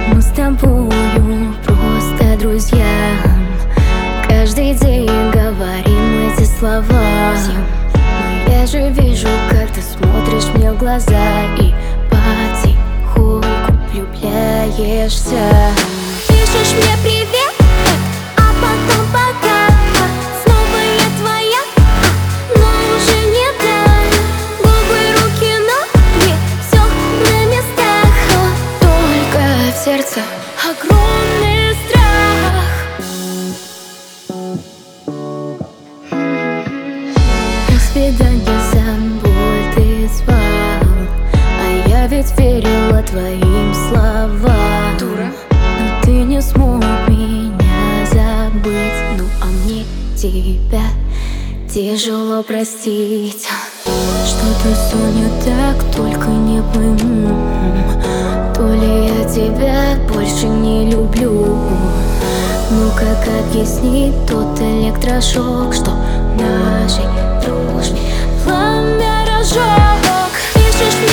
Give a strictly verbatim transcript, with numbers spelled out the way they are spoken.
Мы с тобою просто друзья. Каждый день говорим эти слова. Но я же вижу, как ты смотришь мне в глаза и потихоньку влюбляешься. Пишешь мне привет, а потом пока. Снова я твоя, но уже не та. Губы, руки, ноги, все на местах. Только в сердце огромный страх. На свидание забудь ты звал, а я ведь верила твоим словам. Дура. Но ты не смог меня забыть. Ну а мне тебя тяжело простить. Что-то все не так, только не пойму. То ли я тебя больше не люблю. Ну как объяснить тот электрошок, что в нашей дружбе пламя разжег? Пишешь